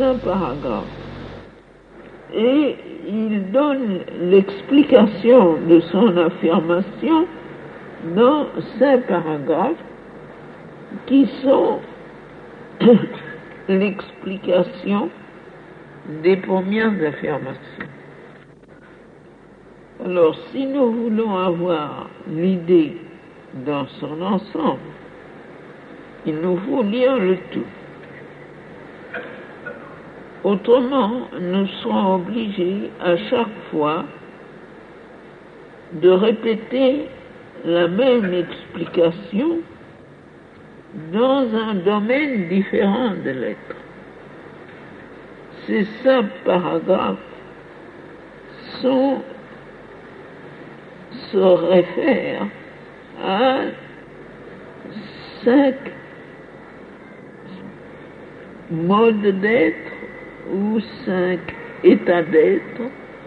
5 paragraphes. Et il donne l'explication de son affirmation dans 5 paragraphes qui sont l'explication des premières affirmations. Alors, si nous voulons avoir l'idée dans son ensemble, il nous faut lire le tout. Autrement, nous serons obligés à chaque fois de répéter la même explication dans un domaine différent de l'être. Ces 5 paragraphes se réfèrent à 5 modes d'être ou 5 états d'être,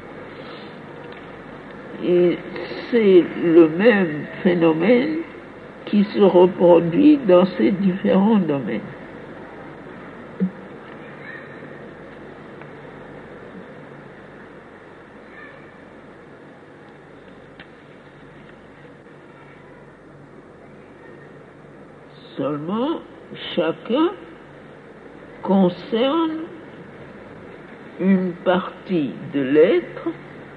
et c'est le même phénomène qui se reproduit dans ces différents domaines. Seulement, chacun concerne une partie de l'être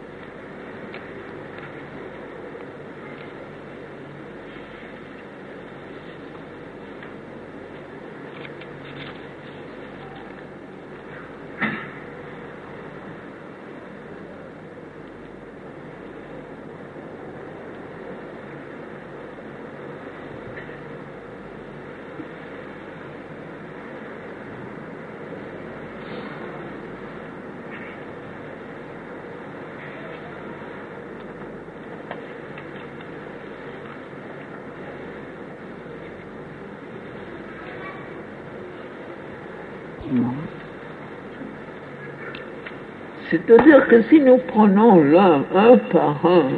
C'est-à-dire que si nous prenons l'un un par un,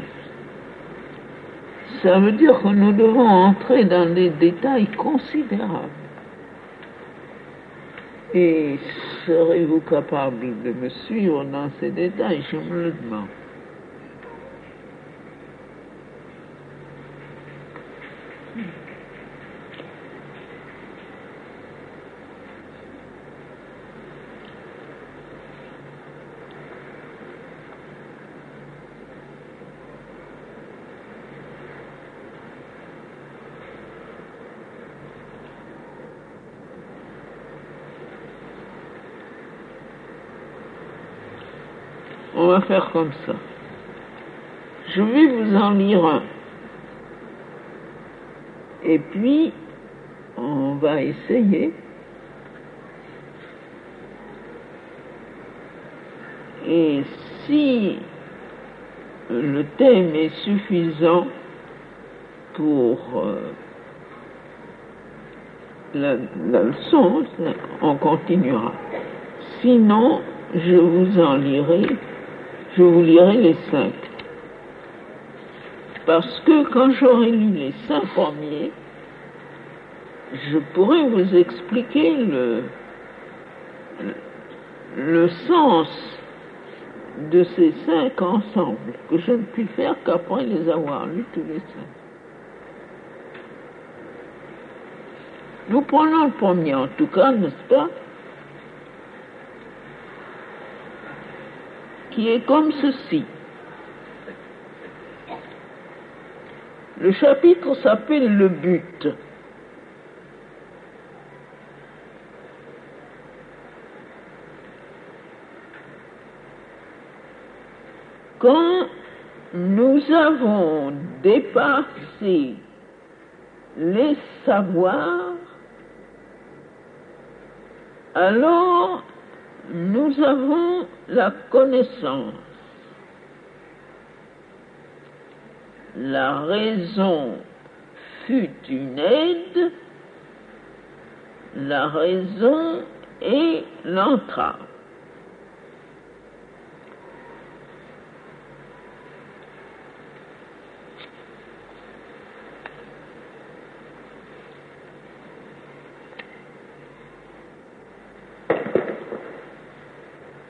ça veut dire que nous devons entrer dans des détails considérables. Et serez-vous capable de me suivre dans ces détails? Je me le demande. On va faire comme ça. Je vais vous en lire un. Et puis, on va essayer. Et si le thème est suffisant pour la leçon, on continuera. Sinon, je vous lirai les 5. Parce que quand j'aurai lu les 5 premiers, je pourrai vous expliquer le sens de ces 5 ensemble, que je ne puis faire qu'après les avoir lus tous les 5. Nous prenons le premier en tout cas, n'est-ce pas? Qui est comme ceci. Le chapitre s'appelle le but. Quand nous avons dépassé les savoirs, alors nous avons la connaissance. La raison fut une aide, la raison est l'entrave.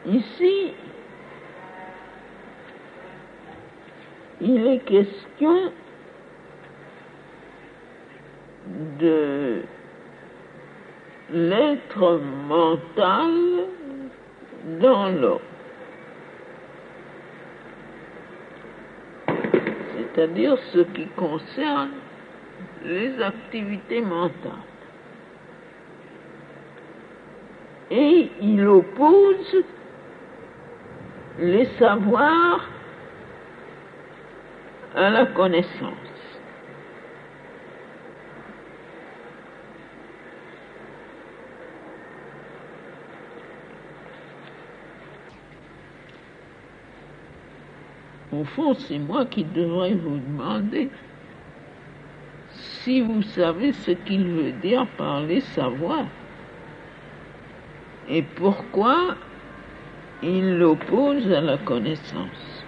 Ici, il est question de l'être mental dans l'homme, c'est-à-dire ce qui concerne les activités mentales. Et il oppose les savoirs à la connaissance. Au fond, c'est moi qui devrais vous demander si vous savez ce qu'il veut dire par les savoirs et pourquoi il l'oppose à la connaissance.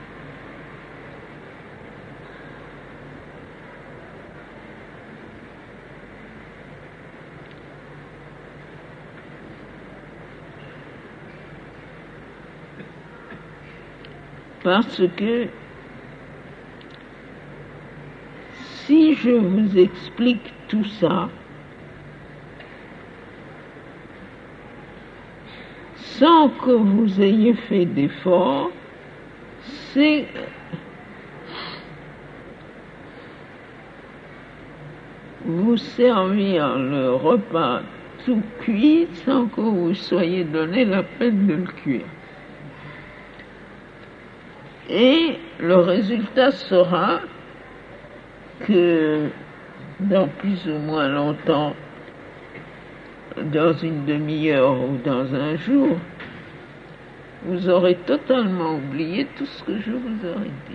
Parce que si je vous explique tout ça, sans que vous ayez fait d'effort, c'est vous servir le repas tout cuit sans que vous soyez donné la peine de le cuire. Et le résultat sera que dans plus ou moins longtemps, dans une demi-heure ou dans un jour, vous aurez totalement oublié tout ce que je vous aurais dit.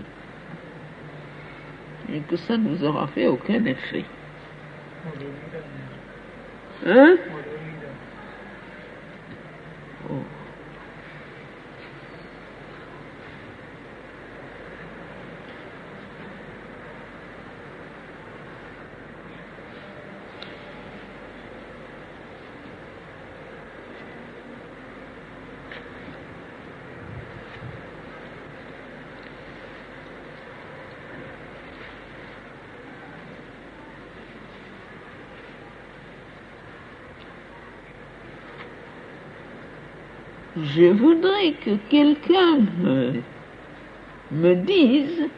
Et que ça ne vous aura fait aucun effet. Hein? Oh. Je voudrais que quelqu'un me dise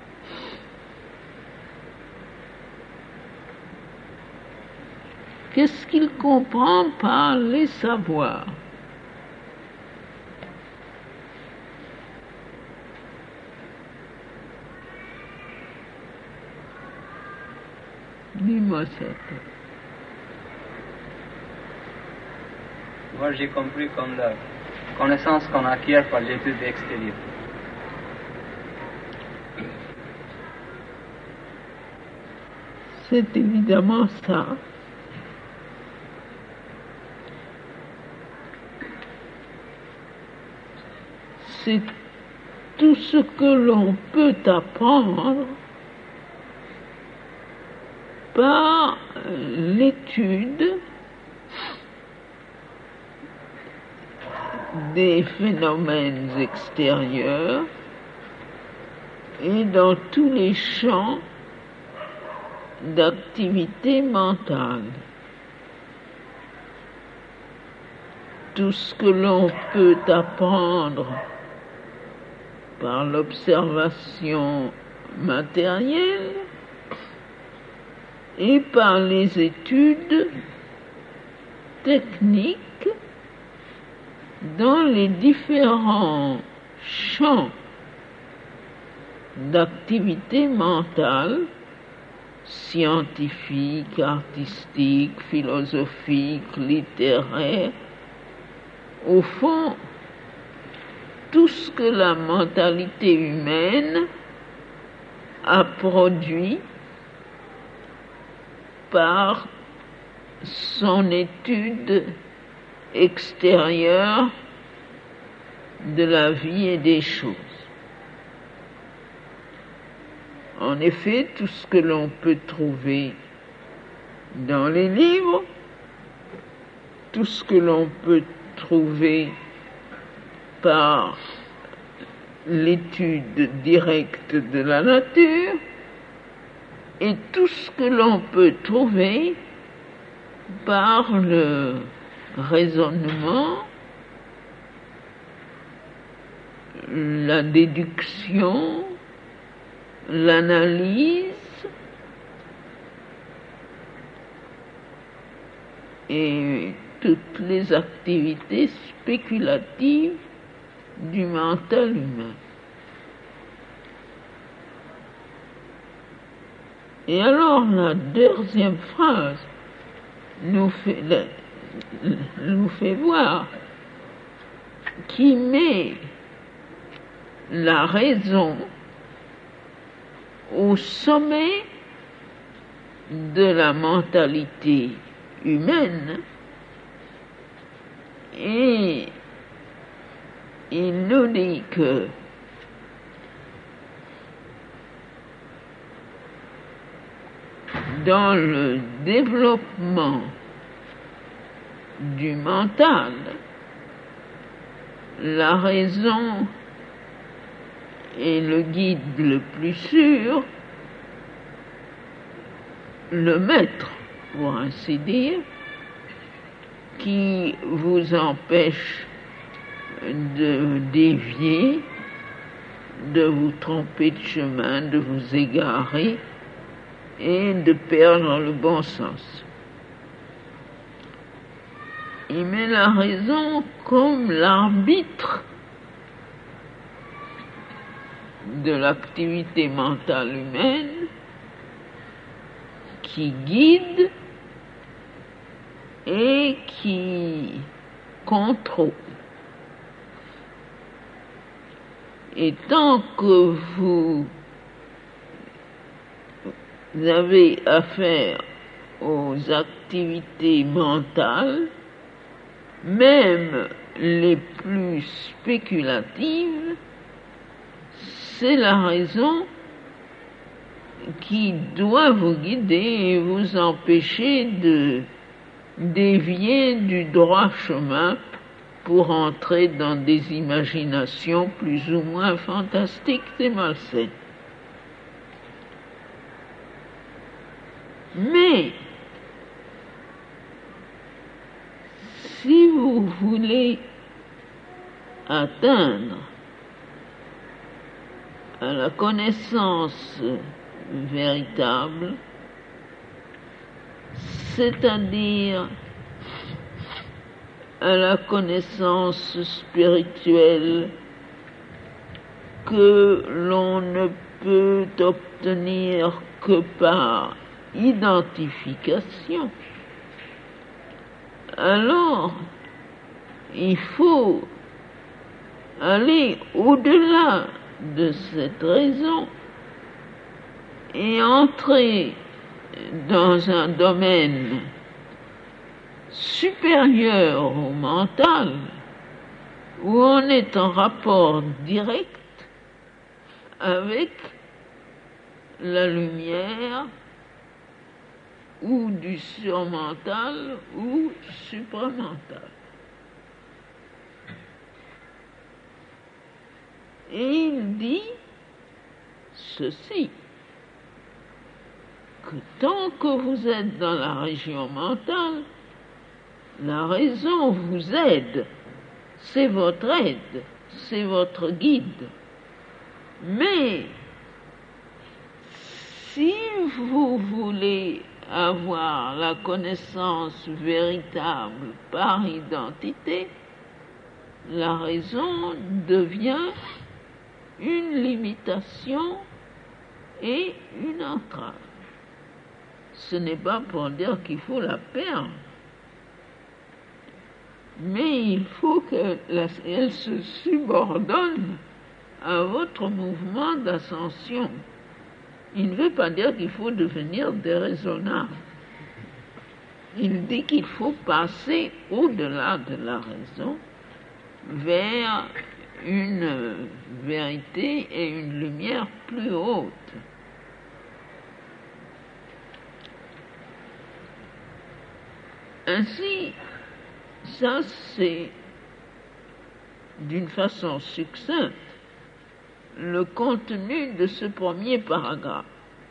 qu'est-ce qu'il comprend par les savoirs. Dis-moi ça. Moi, j'ai compris comme la connaissance qu'on acquiert par l'étude extérieure. C'est évidemment ça. C'est tout ce que l'on peut apprendre par l'étude des phénomènes extérieurs et dans tous les champs d'activité mentale. Tout ce que l'on peut apprendre par l'observation matérielle et par les études techniques dans les différents champs d'activité mentale, scientifique, artistique, philosophique, littéraire. Au fond, tout ce que la mentalité humaine a produit par son étude extérieure de la vie et des choses. En effet, tout ce que l'on peut trouver dans les livres, tout ce que l'on peut trouver par l'étude directe de la nature et tout ce que l'on peut trouver par le raisonnement, la déduction, l'analyse et toutes les activités spéculatives du mental humain. Et alors la deuxième phrase nous fait voir qui met la raison au sommet de la mentalité humaine, et il nous dit que dans le développement du mental, la raison est le guide le plus sûr, le maître, pour ainsi dire, qui vous empêche de dévier, de vous tromper de chemin, de vous égarer et de perdre le bon sens. Il met la raison comme l'arbitre de l'activité mentale humaine qui guide et qui contrôle. Et tant que vous avez affaire aux activités mentales, même les plus spéculatives, c'est la raison qui doit vous guider et vous empêcher de dévier du droit chemin pour entrer dans des imaginations plus ou moins fantastiques et malsaines. Mais si vous voulez atteindre à la connaissance véritable, c'est-à-dire à la connaissance spirituelle que l'on ne peut obtenir que par identification, alors il faut aller au-delà de cette raison et entrer dans un domaine supérieur au mental, où on est en rapport direct avec la lumière ou du surmental ou supramental. Et il dit ceci, que tant que vous êtes dans la région mentale, la raison vous aide, c'est votre aide, c'est votre guide. Mais si vous voulez avoir la connaissance véritable par identité, la raison devient une limitation et une entrave. Ce n'est pas pour dire qu'il faut la perdre, mais il faut qu'elle se subordonne à votre mouvement d'ascension. Il ne veut pas dire qu'il faut devenir déraisonnable. Il dit qu'il faut passer au-delà de la raison vers une vérité et une lumière plus haute. Ainsi, ça c'est d'une façon succincte le contenu de ce premier paragraphe.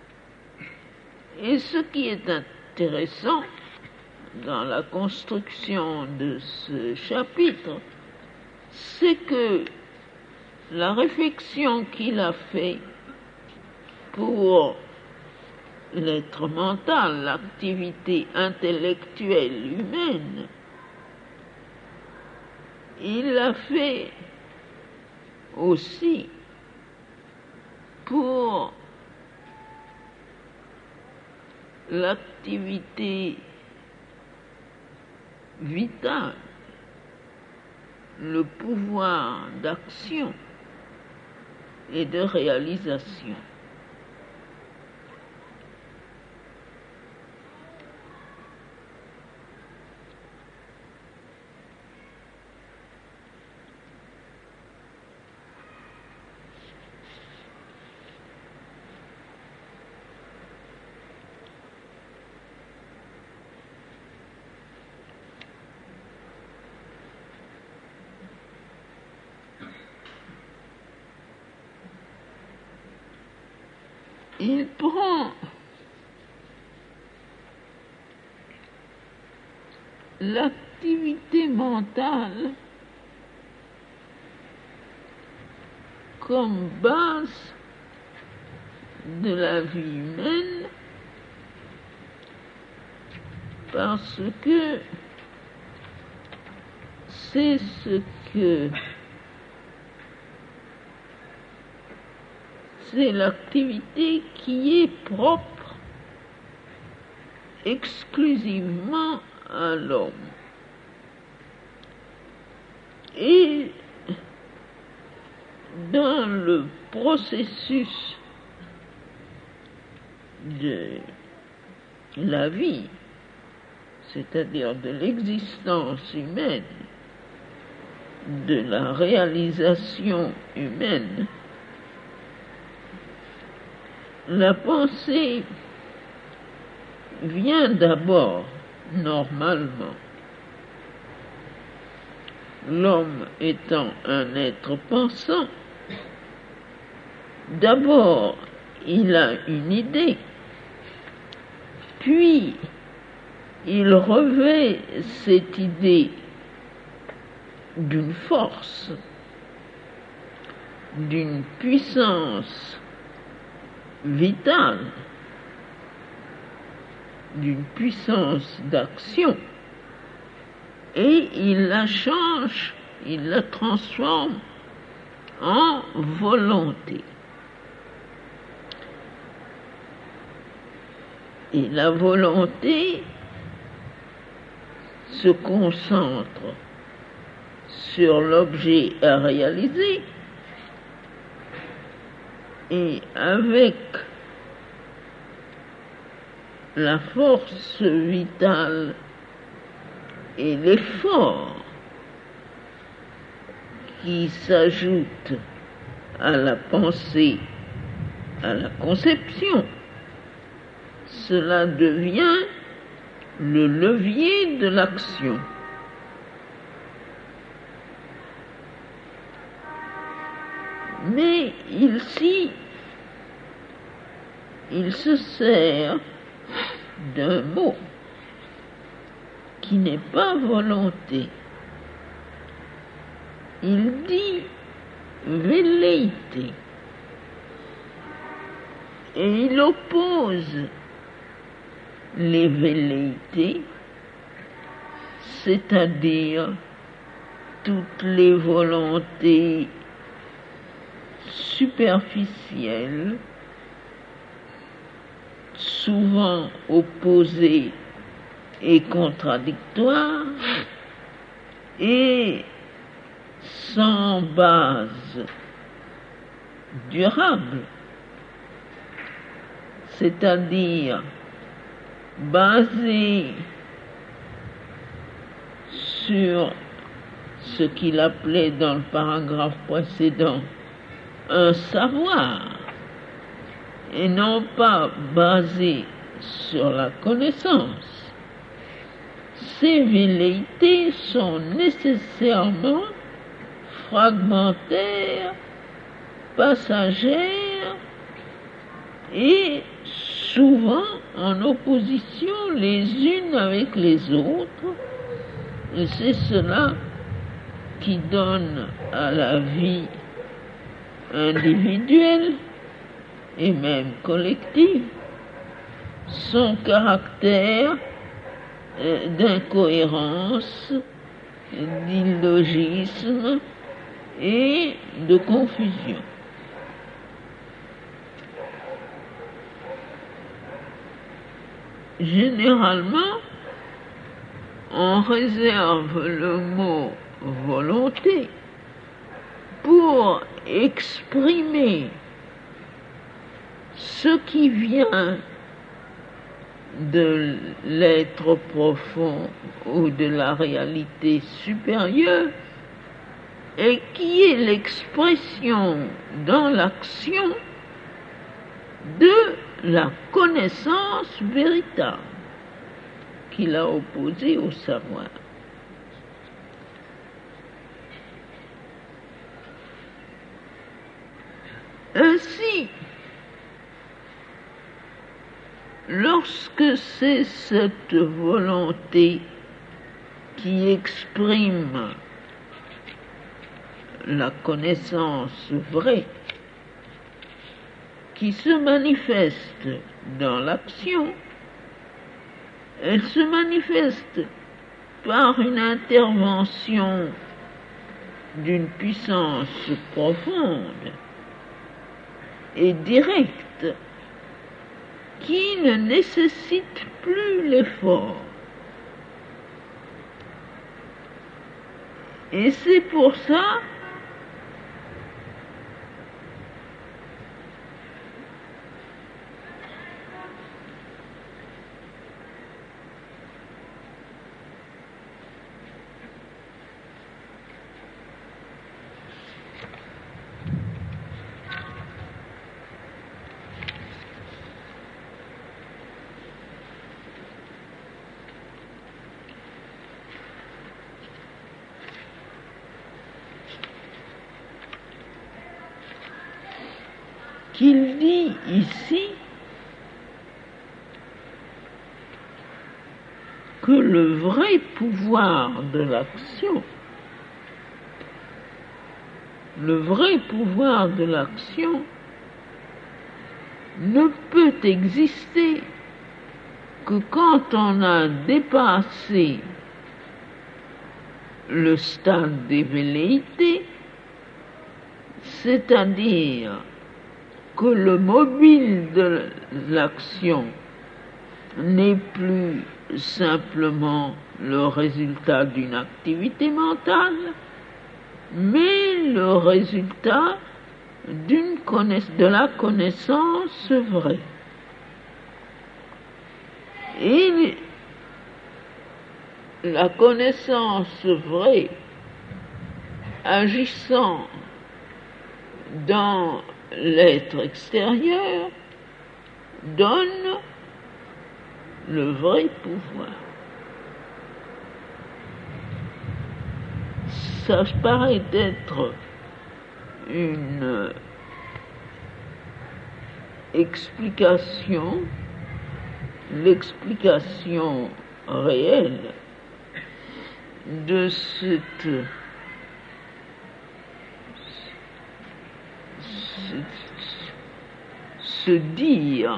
Et ce qui est intéressant dans la construction de ce chapitre, c'est que la réflexion qu'il a faite pour l'être mental, l'activité intellectuelle humaine, il l'a fait aussi pour l'activité vitale, le pouvoir d'action et de réalisation. Il prend l'activité mentale comme base de la vie humaine parce que c'est c'est l'activité qui est propre exclusivement à l'homme. Et dans le processus de la vie, c'est-à-dire de l'existence humaine, de la réalisation humaine, la pensée vient d'abord, normalement. L'homme étant un être pensant, d'abord il a une idée, puis il revêt cette idée d'une force, d'une puissance vitale, d'une puissance d'action, et il la change, il la transforme en volonté. Et la volonté se concentre sur l'objet à réaliser, et avec la force vitale et l'effort qui s'ajoute à la pensée, à la conception, cela devient le levier de l'action. Mais ici, il se sert d'un mot qui n'est pas volonté. Il dit velléité. Et il oppose les velléités, c'est-à-dire toutes les volontés superficielles, souvent opposées et contradictoires, et sans base durable, c'est-à-dire basées sur ce qu'il appelait dans le paragraphe précédent un savoir, et non pas basé sur la connaissance. Ces velléités sont nécessairement fragmentaires, passagères et souvent en opposition les unes avec les autres. Et c'est cela qui donne à la vie individuelle et même collective son caractère d'incohérence, d'illogisme et de confusion. Généralement, on réserve le mot volonté pour exprimer ce qui vient de l'être profond ou de la réalité supérieure et qui est l'expression dans l'action de la connaissance véritable qu'il a opposée au savoir. Ainsi, lorsque c'est cette volonté qui exprime la connaissance vraie, qui se manifeste dans l'action, elle se manifeste par une intervention d'une puissance profonde et directe qui ne nécessite plus l'effort. Et c'est pour ça qu'il dit ici que le vrai pouvoir de l'action, ne peut exister que quand on a dépassé le stade des velléités, c'est-à-dire que le mobile de l'action n'est plus simplement le résultat d'une activité mentale, mais le résultat de la connaissance vraie. Et la connaissance vraie agissant dans l'être extérieur donne le vrai pouvoir. Ça paraît être une explication, l'explication réelle de ce dire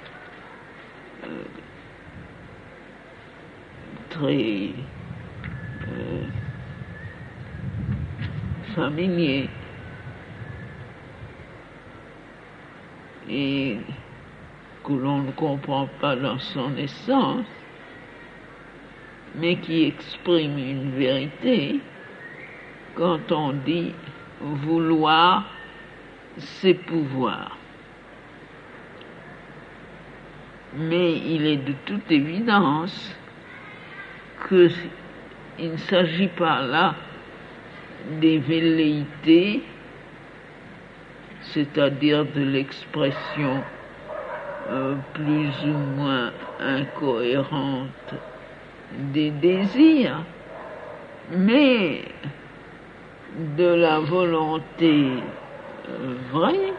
très familier et que l'on ne comprend pas dans son essence, mais qui exprime une vérité quand on dit vouloir, c'est pouvoir. Mais il est de toute évidence qu'il ne s'agit pas là des velléités, c'est-à-dire de l'expression plus ou moins incohérente des désirs, mais de la volonté vraie,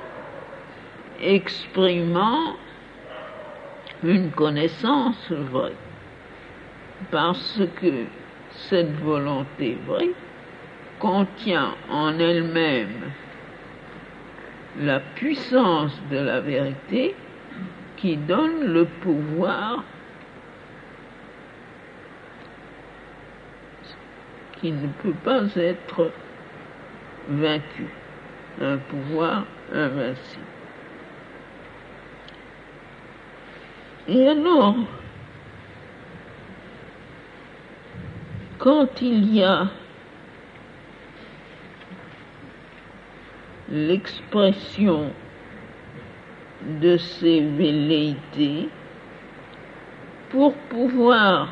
exprimant une connaissance vraie. Parce que cette volonté vraie contient en elle-même la puissance de la vérité qui donne le pouvoir qui ne peut pas être vaincu, un pouvoir invincible. Et alors, quand il y a l'expression de ces velléités, pour pouvoir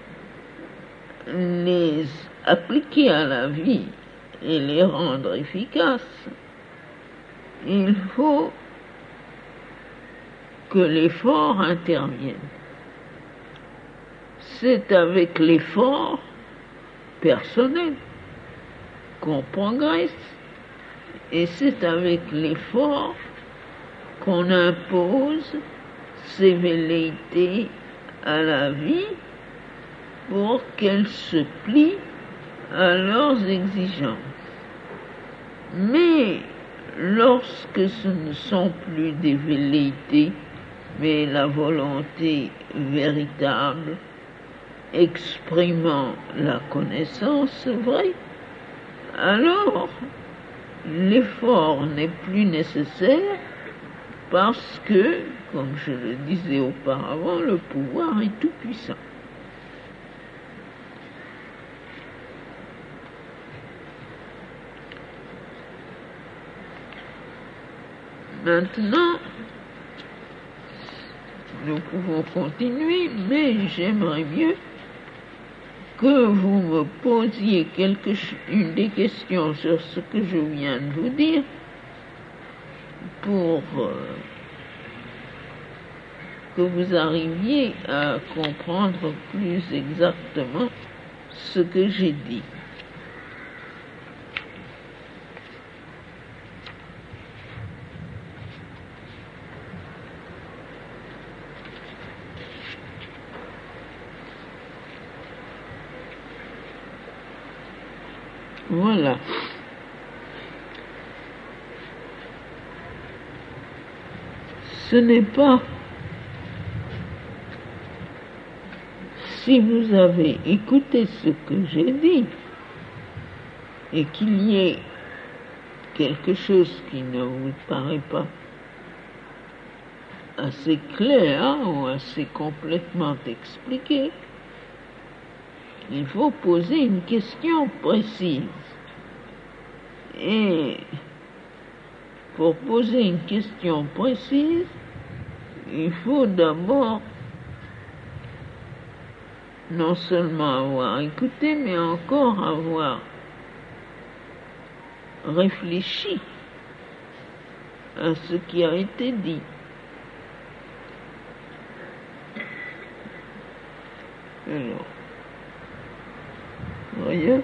les appliquer à la vie et les rendre efficaces, il faut que l'effort intervienne. C'est avec l'effort personnel qu'on progresse et c'est avec l'effort qu'on impose ces velléités à la vie pour qu'elles se plient à leurs exigences. Mais lorsque ce ne sont plus des velléités, mais la volonté véritable, exprimant la connaissance vraie, alors l'effort n'est plus nécessaire parce que, comme je le disais auparavant, le pouvoir est tout puissant. Maintenant, nous pouvons continuer, mais j'aimerais mieux que vous me posiez une des questions sur ce que je viens de vous dire pour que vous arriviez à comprendre plus exactement ce que j'ai dit. Voilà. Ce n'est pas, si vous avez écouté ce que j'ai dit et qu'il y ait quelque chose qui ne vous paraît pas assez clair ou assez complètement expliqué, il faut poser une question précise. Et pour poser une question précise, il faut d'abord non seulement avoir écouté, mais encore avoir réfléchi à ce qui a été dit. Alors, voyez,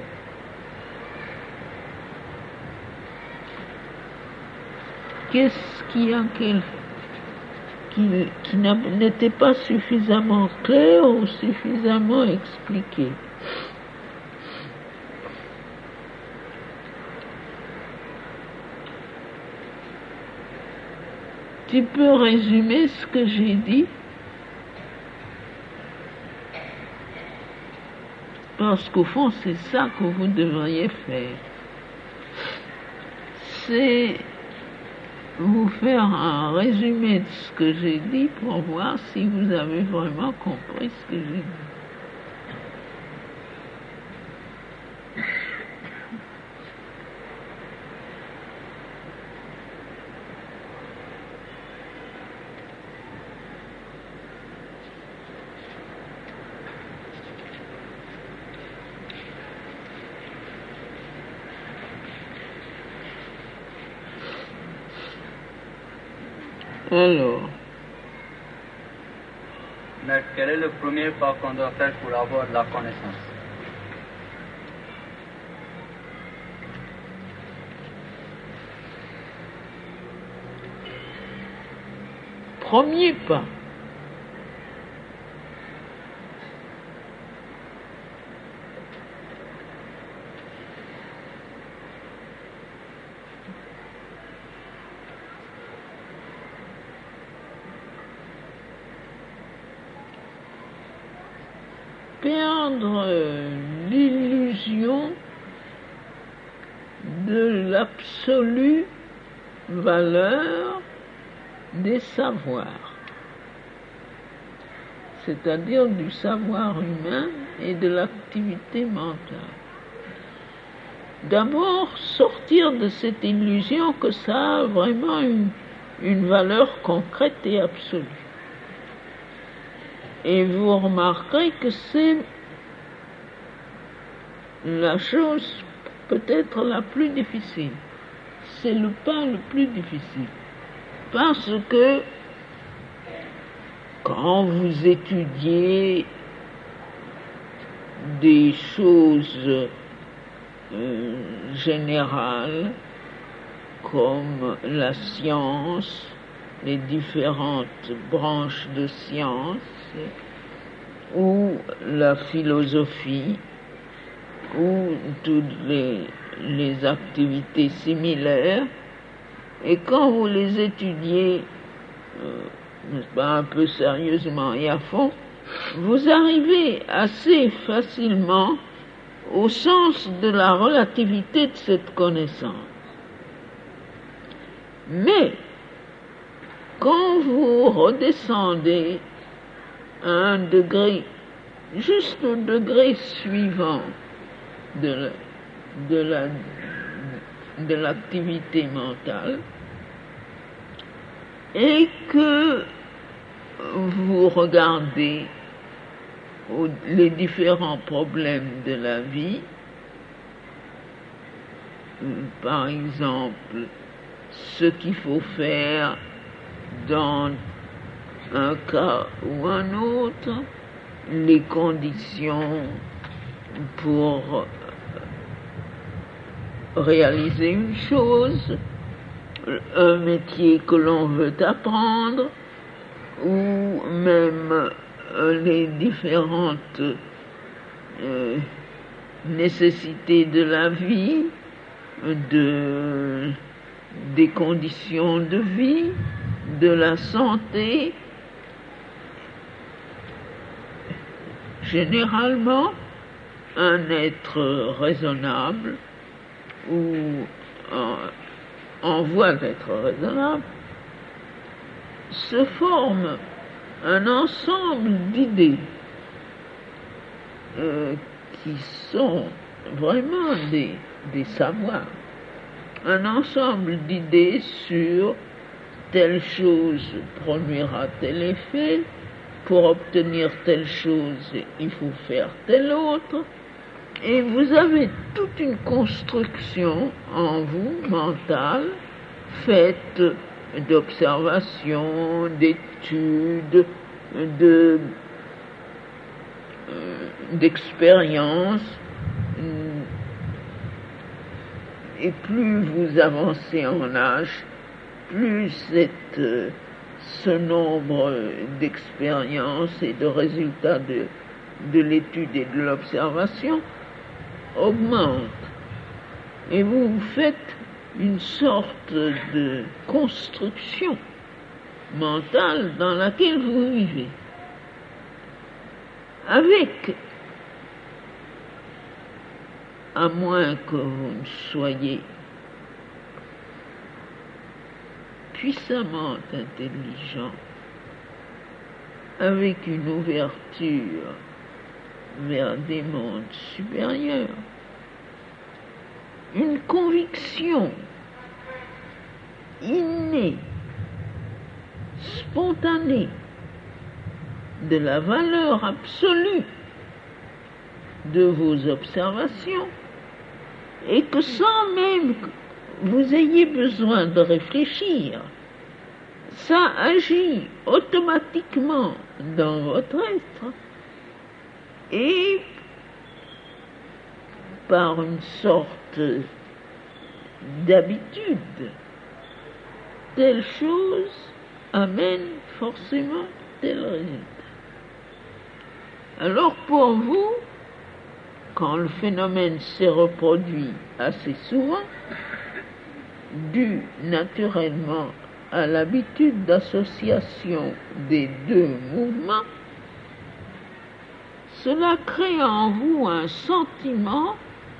qu'est-ce qu'il y a qui n'était pas suffisamment clair ou suffisamment expliqué? Tu peux résumer ce que j'ai dit? Parce qu'au fond, c'est ça que vous devriez faire. C'est vous faire un résumé de ce que j'ai dit pour voir si vous avez vraiment compris ce que j'ai dit. Alors, mais quel est le premier pas qu'on doit faire pour avoir de la connaissance? premier pas. Perdre l'illusion de l'absolue valeur des savoirs, c'est-à-dire du savoir humain et de l'activité mentale. D'abord, sortir de cette illusion que ça a vraiment une valeur concrète et absolue. Et vous remarquerez que c'est la chose peut-être la plus difficile. C'est le pas le plus difficile. Parce que quand vous étudiez des choses générales comme la science, les différentes branches de science, ou la philosophie, ou toutes les activités similaires, et quand vous les étudiez, n'est-ce pas, un peu sérieusement et à fond, vous arrivez assez facilement au sens de la relativité de cette connaissance. Mais, quand vous redescendez à un degré, juste au degré suivant de l'activité mentale, et que vous regardez les différents problèmes de la vie, par exemple, ce qu'il faut faire dans un cas ou un autre, les conditions pour réaliser une chose, un métier que l'on veut apprendre, ou même les différentes nécessités de la vie, des conditions de vie, de la santé. Généralement, un être raisonnable ou en voie d'être raisonnable se forme un ensemble d'idées qui sont vraiment des savoirs, un ensemble d'idées sur telle chose produira tel effet, pour obtenir telle chose, il faut faire telle autre, et vous avez toute une construction en vous, mentale, faite d'observations, d'études, d'expériences, et plus vous avancez en âge, plus ce nombre d'expériences et de résultats de l'étude et de l'observation augmente. Et vous faites une sorte de construction mentale dans laquelle vous vivez. Avec, à moins que vous ne soyez puissamment intelligent, avec une ouverture vers des mondes supérieurs, une conviction innée, spontanée, de la valeur absolue de vos observations, et que sans même que vous ayez besoin de réfléchir, ça agit automatiquement dans votre être, et par une sorte d'habitude, telle chose amène forcément tel résultat. Alors pour vous, quand le phénomène s'est reproduit assez souvent, dû naturellement à l'habitude d'association des deux mouvements, cela crée en vous un sentiment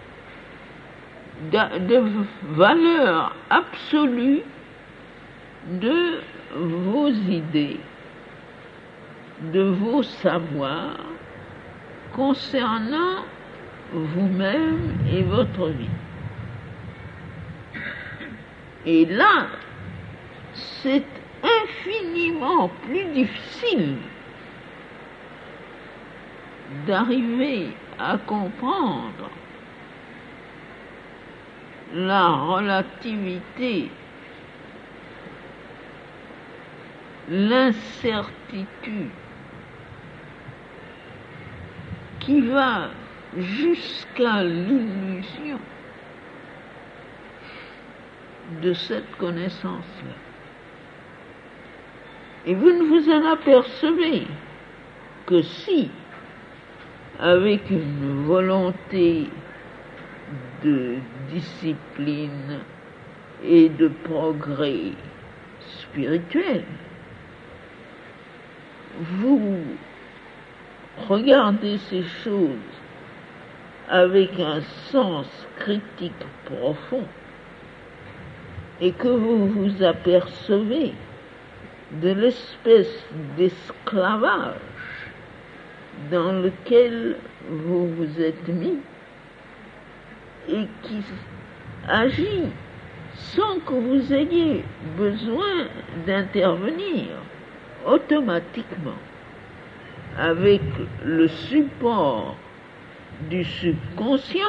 de valeur absolue de vos idées, de vos savoirs concernant vous-même et votre vie. Et là, c'est infiniment plus difficile d'arriver à comprendre la relativité, l'incertitude qui va jusqu'à l'illusion de cette connaissance-là. Et vous ne vous en apercevez que si, avec une volonté de discipline et de progrès spirituel, vous regardez ces choses avec un sens critique profond et que vous vous apercevez de l'espèce d'esclavage dans lequel vous vous êtes mis et qui agit sans que vous ayez besoin d'intervenir automatiquement avec le support du subconscient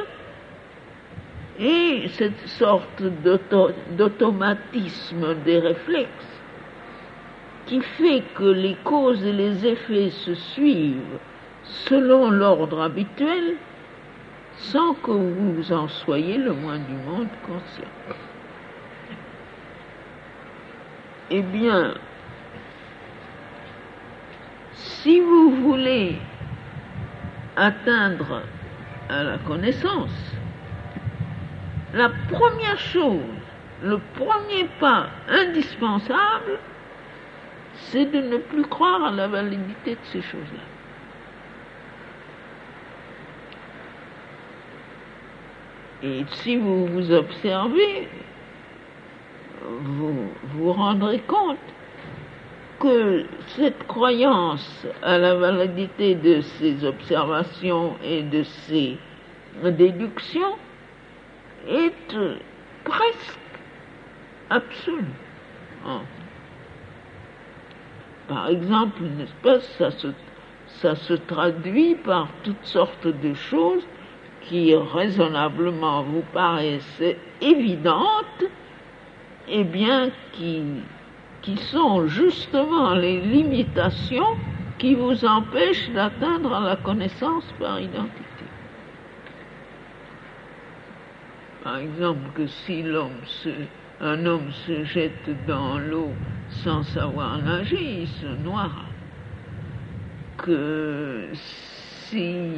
et cette sorte d'automatisme des réflexes qui fait que les causes et les effets se suivent selon l'ordre habituel sans que vous en soyez le moins du monde conscient. Eh bien, si vous voulez atteindre à la connaissance, la première chose, le premier pas indispensable, c'est de ne plus croire à la validité de ces choses-là. Et si vous vous observez, vous vous rendrez compte que cette croyance à la validité de ces observations et de ces déductions est presque absolue. Par exemple, n'est-ce pas, ça se traduit par toutes sortes de choses qui raisonnablement vous paraissent évidentes, et bien qui sont justement les limitations qui vous empêchent d'atteindre la connaissance par identité. Par exemple, que si un homme se jette dans l'eau sans savoir nager, il se noiera. Que si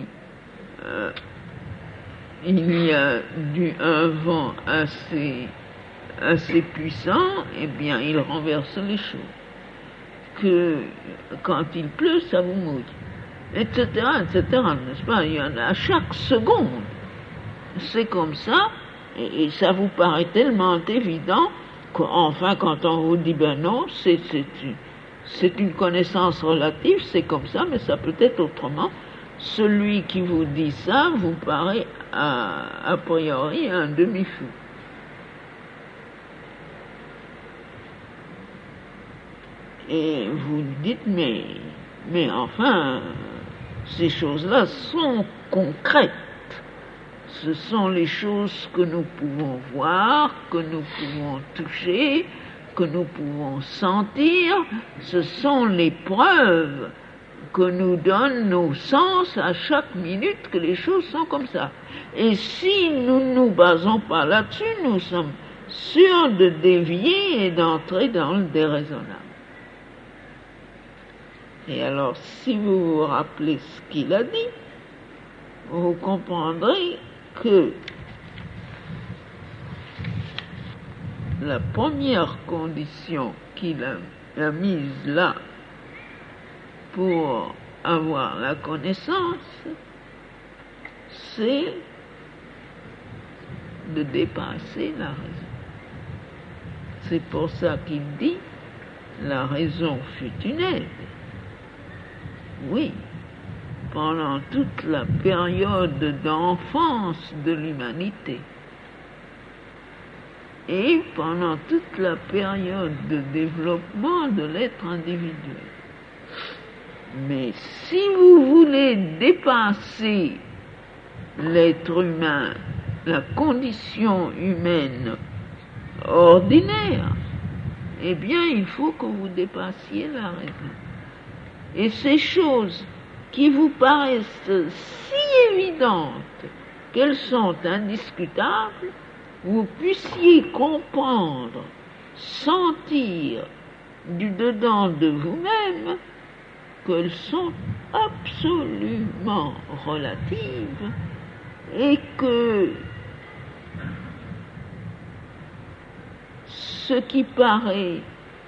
il y a un vent assez puissant, eh bien, il renverse les choses. Que quand il pleut, ça vous mouille, etc., n'est-ce pas? Il y en a à chaque seconde. C'est comme ça, et ça vous paraît tellement évident qu'enfin, quand on vous dit, ben non, c'est une connaissance relative, c'est comme ça, mais ça peut être autrement. Celui qui vous dit ça vous paraît a priori un demi-fou. Et vous dites, mais enfin, ces choses-là sont concrètes. Ce sont les choses que nous pouvons voir, que nous pouvons toucher, que nous pouvons sentir. Ce sont les preuves que nous donnent nos sens à chaque minute que les choses sont comme ça. Et si nous ne nous basons pas là-dessus, nous sommes sûrs de dévier et d'entrer dans le déraisonnable. Et alors, si vous vous rappelez ce qu'il a dit, vous comprendrez que la première condition qu'il a mise là pour avoir la connaissance, c'est de dépasser la raison. C'est pour ça qu'il dit la raison fut une aide. Oui, pendant toute la période d'enfance de l'humanité et pendant toute la période de développement de l'être individuel. Mais si vous voulez dépasser l'être humain, la condition humaine ordinaire, eh bien, il faut que vous dépassiez la raison. Et ces choses qui vous paraissent si évidentes qu'elles sont indiscutables, vous puissiez comprendre, sentir du dedans de vous-même qu'elles sont absolument relatives et que ce qui paraît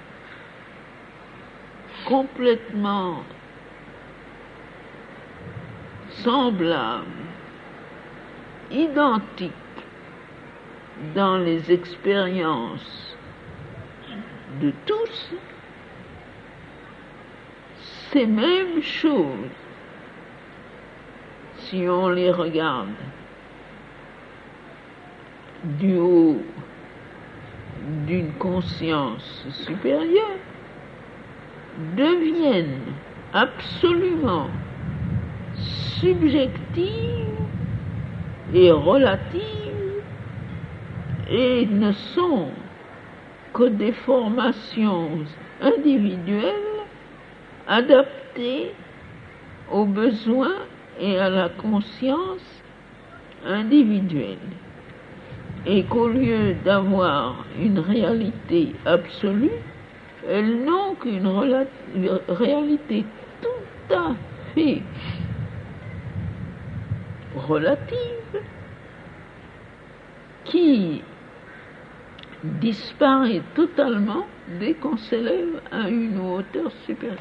complètement semblable, identique dans les expériences de tous, ces mêmes choses, si on les regarde du haut d'une conscience supérieure, deviennent absolument subjectives et relatives et ne sont que des formations individuelles adaptées aux besoins et à la conscience individuelle. Et qu'au lieu d'avoir une réalité absolue, elles n'ont qu'une réalité tout à fait relative qui disparaît totalement dès qu'on s'élève à une hauteur supérieure.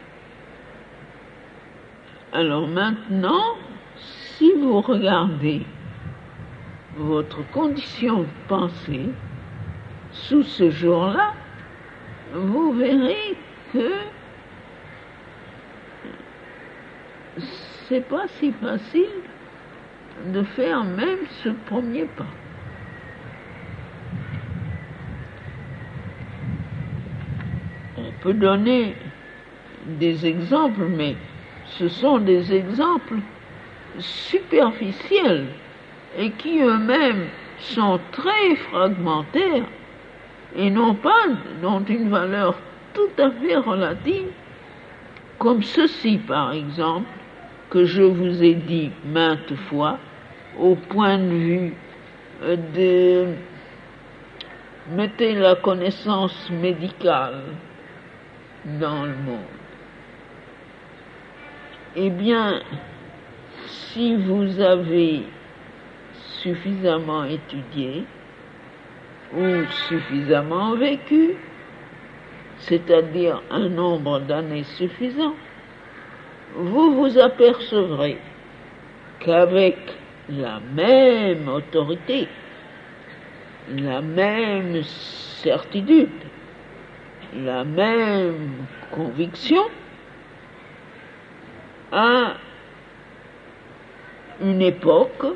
Alors maintenant, si vous regardez votre condition de pensée sous ce jour-là, vous verrez que c'est pas si facile de faire même ce premier pas. On peut donner des exemples, mais ce sont des exemples superficiels et qui eux-mêmes sont très fragmentaires et n'ont une valeur tout à fait relative, comme ceci par exemple, que je vous ai dit maintes fois, au point de vue de mettez la connaissance médicale dans le monde. Eh bien, si vous avez suffisamment étudié ou suffisamment vécu, c'est-à-dire un nombre d'années suffisant, vous vous apercevrez qu'avec la même autorité, la même certitude, la même conviction, à une époque,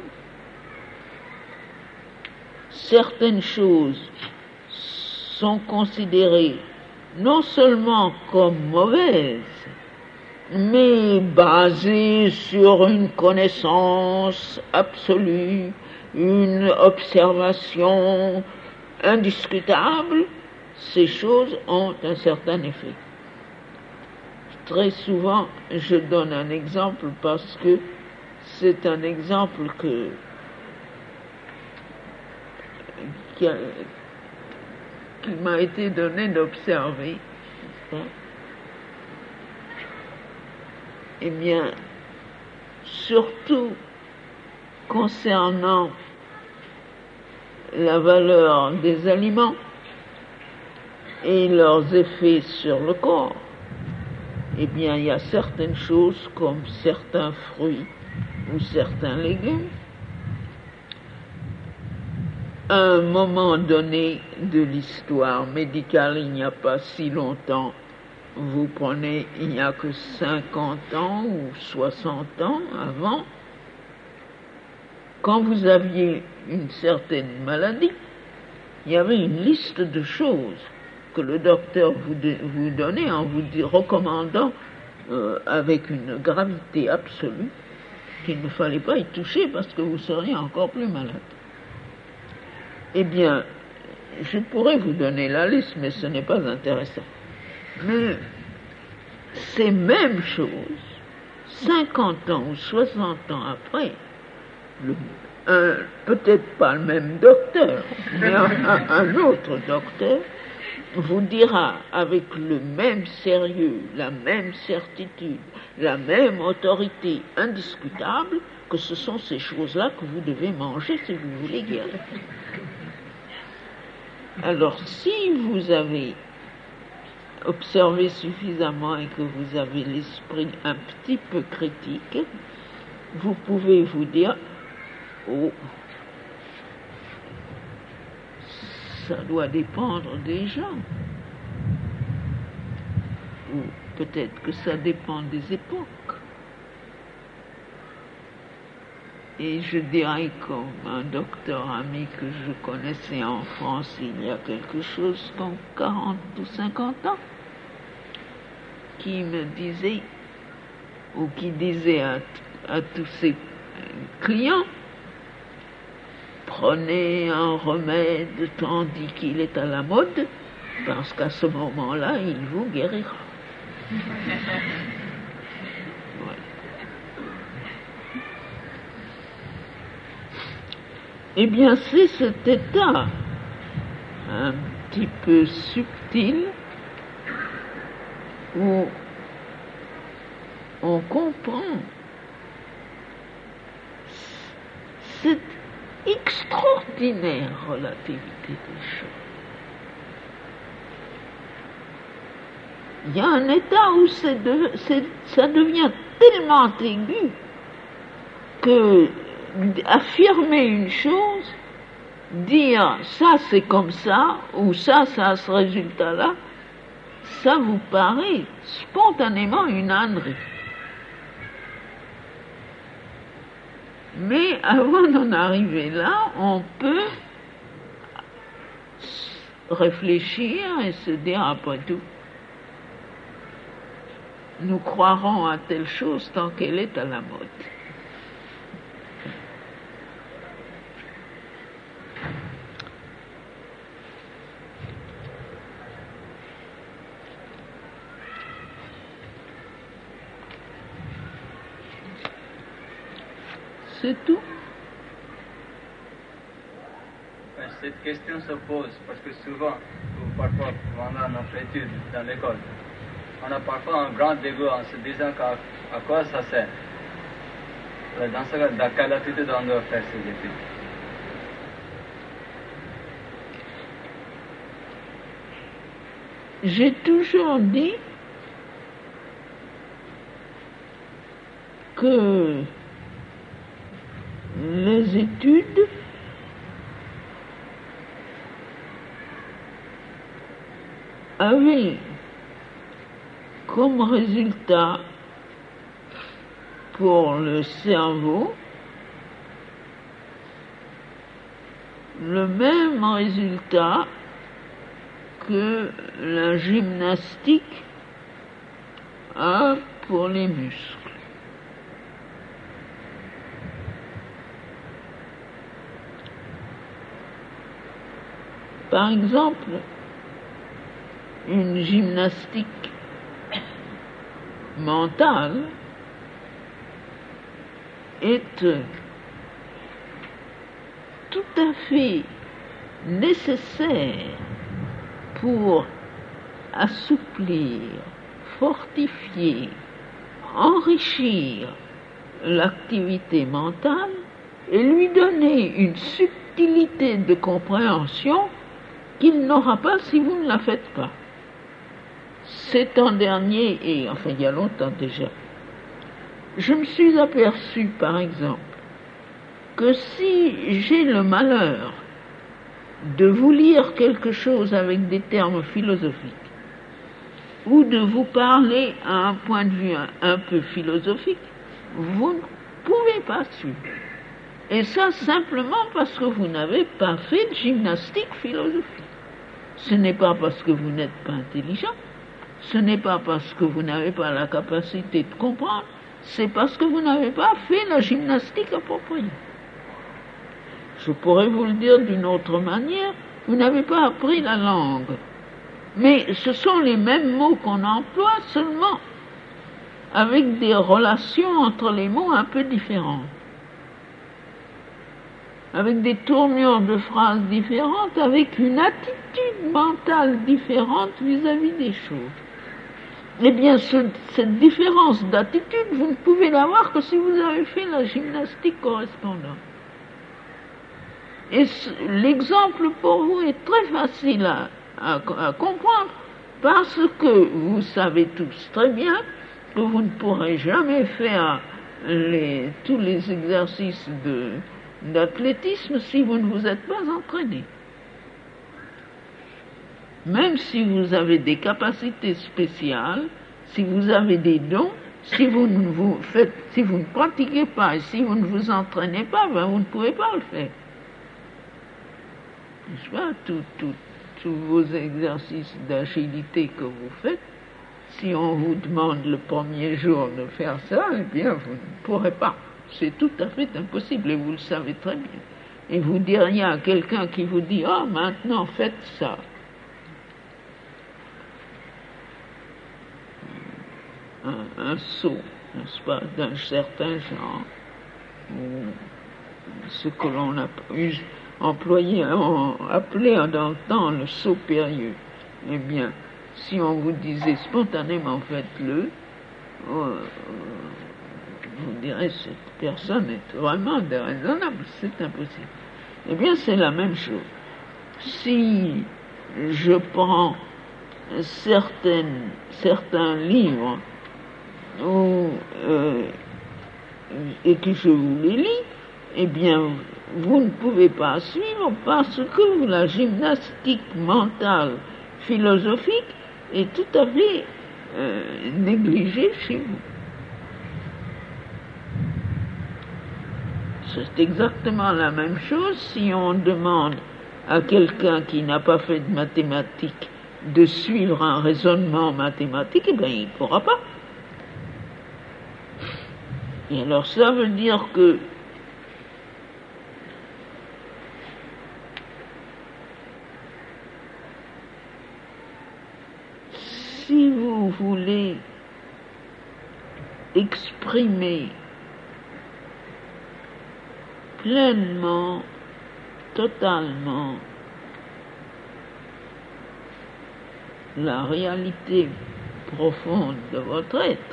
certaines choses sont considérées non seulement comme mauvaises, mais basées sur une connaissance absolue, une observation indiscutable, ces choses ont un certain effet. Très souvent, je donne un exemple parce que c'est un exemple qui m'a été donné d'observer. eh bien, surtout concernant la valeur des aliments et leurs effets sur le corps, eh bien, il y a certaines choses comme certains fruits ou certains légumes. À un moment donné de l'histoire médicale, il n'y a pas si longtemps, vous prenez, il n'y a que 50 ans ou 60 ans avant, quand vous aviez une certaine maladie, il y avait une liste de choses que le docteur vous donnait en vous recommandant avec une gravité absolue qu'il ne fallait pas y toucher parce que vous seriez encore plus malade. Eh bien, je pourrais vous donner la liste, mais ce n'est pas intéressant. Mais ces mêmes choses, 50 ans ou 60 ans après, peut-être pas le même docteur, mais un autre docteur vous dira avec le même sérieux, la même certitude, la même autorité indiscutable que ce sont ces choses-là que vous devez manger si vous voulez guérir. Alors, si vous avez observé suffisamment et que vous avez l'esprit un petit peu critique, vous pouvez vous dire, oh, ça doit dépendre des gens. Ou peut-être que ça dépend des époques. Et je dirais comme un docteur ami que je connaissais en France il y a quelque chose comme 40 ou 50 ans, qui me disait, ou qui disait à tous ses clients, prenez un remède tandis qu'il est à la mode, parce qu'à ce moment-là, il vous guérira. Eh bien, c'est cet état un petit peu subtil où on comprend cette extraordinaire relativité des choses. Il y a un état où ça devient tellement aigu que affirmer une chose, dire ça c'est comme ça, ou ça a ce résultat-là, ça vous paraît spontanément une ânerie. Mais avant d'en arriver là, on peut réfléchir et se dire, après tout, nous croirons à telle chose tant qu'elle est à la mode. C'est tout. Cette question se pose parce que souvent, parfois, pendant notre étude dans l'école, on a parfois un grand dégoût en se disant à quoi ça sert. Dans ce cas, dans quelle attitude on doit faire ces études? J'ai toujours dit que les études avaient comme résultat pour le cerveau le même résultat que la gymnastique a pour les muscles. Par exemple, une gymnastique mentale est tout à fait nécessaire pour assouplir, fortifier, enrichir l'activité mentale et lui donner une subtilité de compréhension qu'il n'aura pas si vous ne la faites pas. C'est en dernier, et enfin il y a longtemps déjà, je me suis aperçu par exemple que si j'ai le malheur de vous lire quelque chose avec des termes philosophiques, ou de vous parler à un point de vue un peu philosophique, vous ne pouvez pas suivre. Et ça simplement parce que vous n'avez pas fait de gymnastique philosophique. Ce n'est pas parce que vous n'êtes pas intelligent, ce n'est pas parce que vous n'avez pas la capacité de comprendre, c'est parce que vous n'avez pas fait la gymnastique appropriée. Je pourrais vous le dire d'une autre manière, vous n'avez pas appris la langue. Mais ce sont les mêmes mots qu'on emploie, seulement avec des relations entre les mots un peu différentes, avec des tournures de phrases différentes, avec une attitude mentale différente vis-à-vis des choses. Eh bien, cette différence d'attitude, vous ne pouvez l'avoir que si vous avez fait la gymnastique correspondante. Et l'exemple pour vous est très facile à comprendre, parce que vous savez tous très bien que vous ne pourrez jamais faire tous les exercices d'athlétisme si vous ne vous êtes pas entraîné. Même si vous avez des capacités spéciales, si vous avez des dons, si vous ne pratiquez pas et si vous ne vous entraînez pas, ben vous ne pouvez pas le faire. N'est-ce pas, tous vos exercices d'agilité que vous faites, si on vous demande le premier jour de faire ça, eh bien, vous ne pourrez pas. C'est tout à fait impossible et vous le savez très bien. Et vous diriez à quelqu'un qui vous dit « Ah, maintenant, faites ça ». Un saut, n'est-ce pas, d'un certain genre, ou ce que l'on a appelé dans le temps le saut périlleux. Eh bien, si on vous disait spontanément faites-le, vous direz cette personne est vraiment déraisonnable, c'est impossible. Eh bien, c'est la même chose. Si je prends certains livres et que je vous les lis, eh bien, vous ne pouvez pas suivre parce que la gymnastique mentale philosophique est tout à fait négligée chez vous. C'est exactement la même chose si on demande à quelqu'un qui n'a pas fait de mathématiques de suivre un raisonnement mathématique, eh bien, il ne pourra pas. Et alors ça veut dire que si vous voulez exprimer pleinement, totalement la réalité profonde de votre être,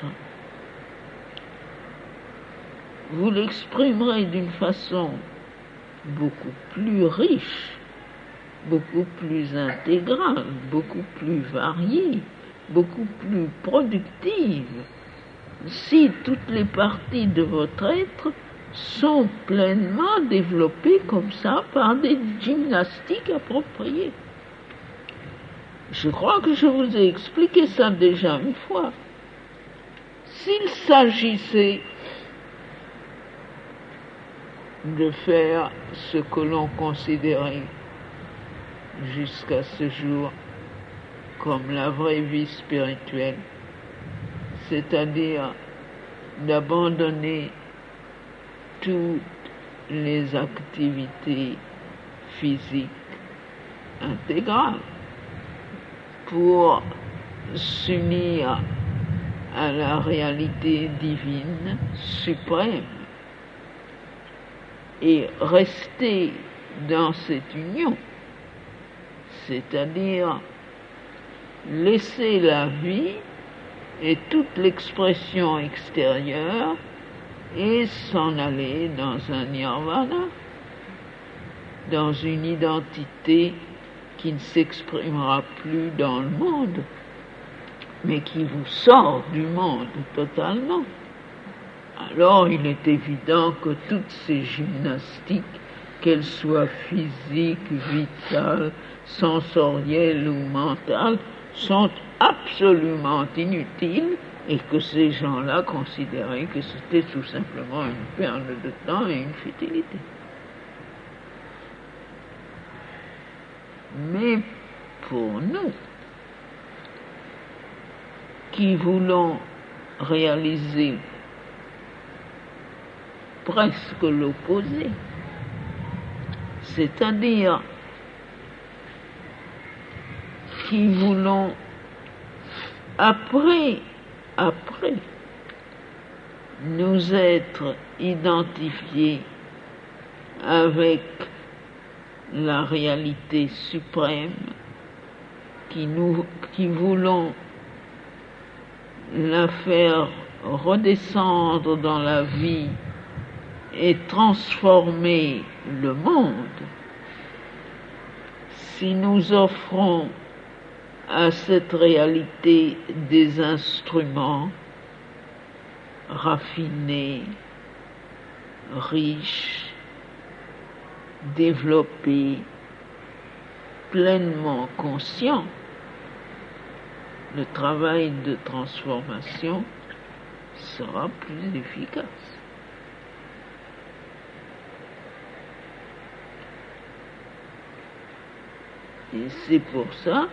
vous l'exprimerez d'une façon beaucoup plus riche, beaucoup plus intégrale, beaucoup plus variée, beaucoup plus productive, si toutes les parties de votre être sont pleinement développées comme ça par des gymnastiques appropriées. Je crois que je vous ai expliqué ça déjà une fois. S'il s'agissait de faire ce que l'on considérait jusqu'à ce jour comme la vraie vie spirituelle, c'est-à-dire d'abandonner toutes les activités physiques intégrales pour s'unir à la réalité divine suprême et rester dans cette union, c'est-à-dire laisser la vie et toute l'expression extérieure et s'en aller dans un nirvana, dans une identité qui ne s'exprimera plus dans le monde, mais qui vous sort du monde totalement. Alors il est évident que toutes ces gymnastiques, qu'elles soient physiques, vitales, sensorielles ou mentales, sont absolument inutiles et que ces gens-là considéraient que c'était tout simplement une perte de temps et une futilité. Mais pour nous, qui voulons réaliser presque l'opposé, c'est-à-dire qui voulons après nous être identifiés avec la réalité suprême, qui voulons la faire redescendre dans la vie et transformer le monde, si nous offrons à cette réalité des instruments raffinés, riches, développés, pleinement conscients, le travail de transformation sera plus efficace. Et c'est pour ça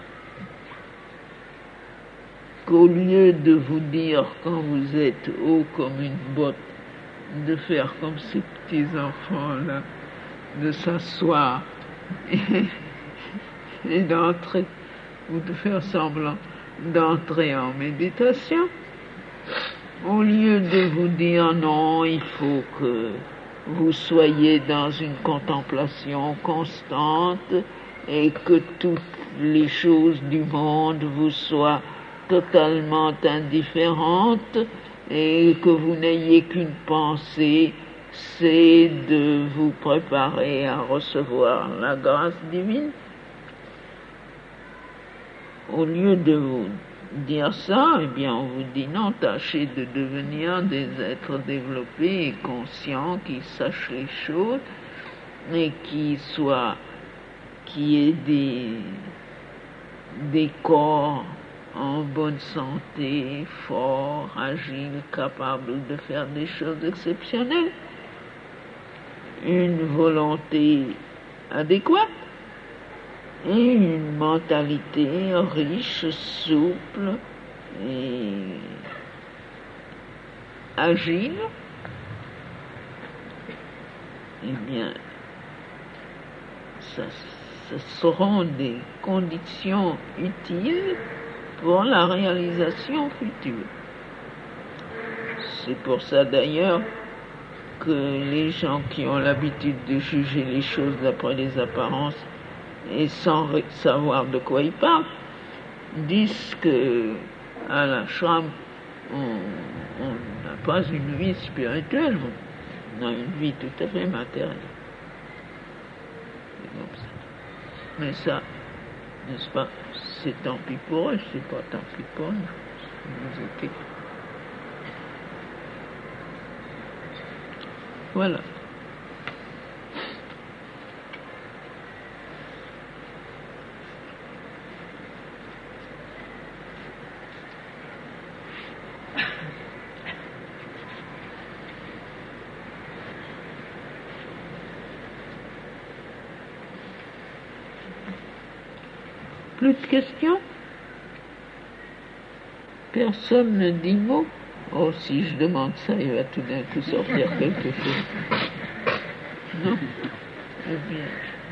qu'au lieu de vous dire, quand vous êtes haut comme une botte, de faire comme ces petits enfants-là, de s'asseoir et d'entrer, ou de faire semblant d'entrer en méditation, au lieu de vous dire non, il faut que vous soyez dans une contemplation constante et que toutes les choses du monde vous soient totalement indifférentes et que vous n'ayez qu'une pensée, c'est de vous préparer à recevoir la grâce divine. Au lieu de vous dire ça, eh bien on vous dit non, tâchez de devenir des êtres développés et conscients, qui sachent les choses et qui aient des corps en bonne santé, forts, agiles, capables de faire des choses exceptionnelles, une volonté adéquate et une mentalité riche, souple et agile. Eh bien, ce seront des conditions utiles pour la réalisation future. C'est pour ça d'ailleurs que les gens qui ont l'habitude de juger les choses d'après les apparences et sans savoir de quoi ils parlent, disent que à l'ashram, on n'a pas une vie spirituelle, on a une vie tout à fait matérielle. C'est comme ça. Mais ça, n'est-ce pas, c'est tant pis pour eux, c'est pas tant pis pour nous. Voilà. Plus de questions? Personne ne dit mot? Oh, si je demande ça, il va tout d'un coup sortir quelque chose. Non? Eh bien.